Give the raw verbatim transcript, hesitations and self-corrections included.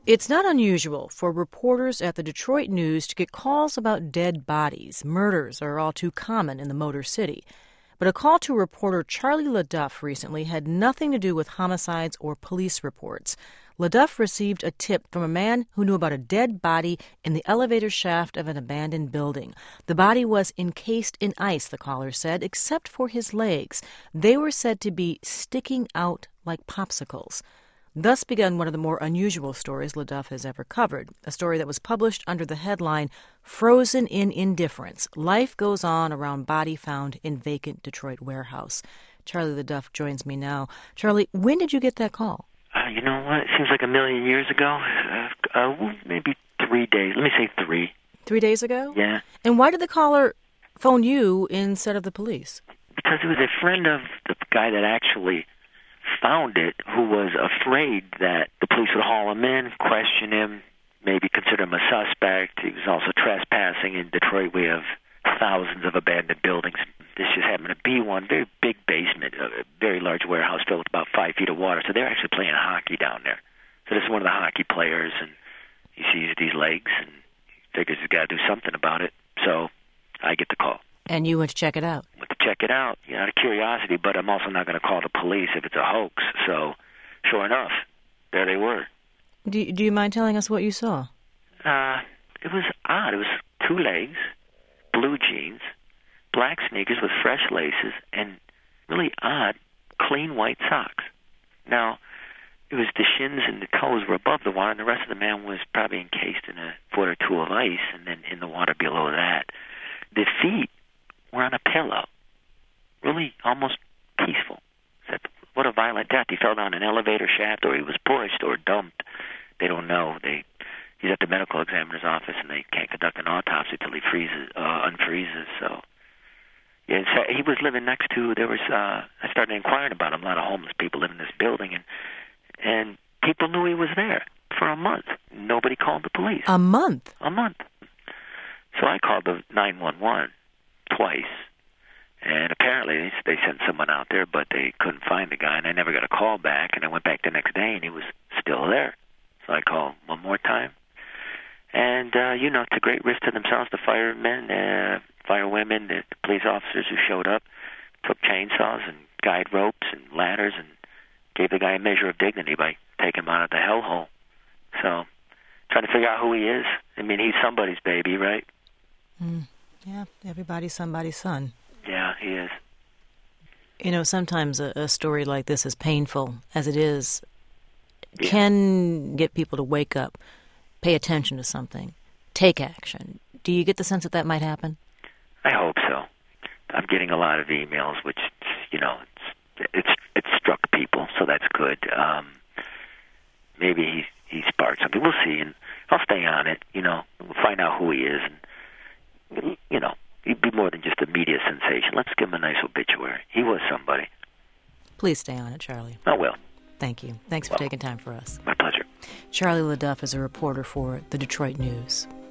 It's not unusual for reporters at the Detroit News to get calls about dead bodies. Murders are all too common in the Motor City. But a call to reporter Charlie LeDuff recently had nothing to do with homicides or police reports. LeDuff received a tip from a man who knew about a dead body in the elevator shaft of an abandoned building. The body was encased in ice, the caller said, except for his legs. They were said to be sticking out like popsicles. Thus began one of the more unusual stories LeDuff has ever covered, a story that was published under the headline, Frozen in Indifference. Life Goes On Around Body Found in Vacant Detroit Warehouse. Charlie LeDuff joins me now. Charlie, when did you get that call? Uh, you know what? It seems like a million years ago. Uh, uh, maybe three days. Let me say three. Three days ago? Yeah. And why did the caller phone you instead of the police? Because it was a friend of the guy that actually found it, who was afraid that the police would haul him in, question him, maybe consider him a suspect. He was also trespassing. In Detroit, we have thousands of abandoned buildings. This just happened to be one, very big basement, a very large warehouse filled with about five feet of water. So they're actually playing hockey down there. So this is one of the hockey players, and he sees these legs and figures he's got to do something about it. So I get the call. And you went to check it out? Went to check it out, you know, out of curiosity, but I'm also not going to call the police if it's a hoax. So sure enough, there they were. Do, do you mind telling us what you saw? Uh, it was odd. It was two legs, blue jeans, black sneakers with fresh laces, and really odd, clean white socks. Now, it was the shins and the toes were above the water, and the rest of the man was probably encased in a foot or two of ice, and then in the water below that. The feet were on a pillow, really almost peaceful. Except, what a violent death. He fell down an elevator shaft, or he was pushed or dumped. They don't know. They He's at the medical examiner's office, and they can't conduct an autopsy till he freezes, uh, unfreezes, so... Yeah, he was living next to, there was, uh, I started inquiring about him, a lot of homeless people live in this building, and and people knew he was there for a month. Nobody called the police. A month? A month. So I called the nine one one twice, and apparently they sent someone out there, but they couldn't find the guy, and I never got a call back, and I went back the next day, and he was still there. So I called one more time, and, uh, you know, it's a great risk to themselves, the firemen, uh, firewomen, the police officers who showed up, took chainsaws and guide ropes and ladders and gave the guy a measure of dignity by taking him out of the hellhole. So, trying to figure out who he is. I mean, he's somebody's baby, right? Mm, yeah, everybody's somebody's son. Yeah, he is. You know, sometimes a, a story like this, as painful as it is, yeah. can get people to wake up, pay attention to something, take action. Do you get the sense that that might happen? I hope so. I'm getting a lot of emails, which, you know, it's it's, it's struck people, so that's good. Um, maybe he he sparked something. We'll see, and I'll stay on it. You know, we'll find out who he is, and you know, he'd be more than just a media sensation. Let's give him a nice obituary. He was somebody. Please stay on it, Charlie. I will. Thank you. Thanks for well, taking time for us. My pleasure. Charlie LeDuff is a reporter for the Detroit News.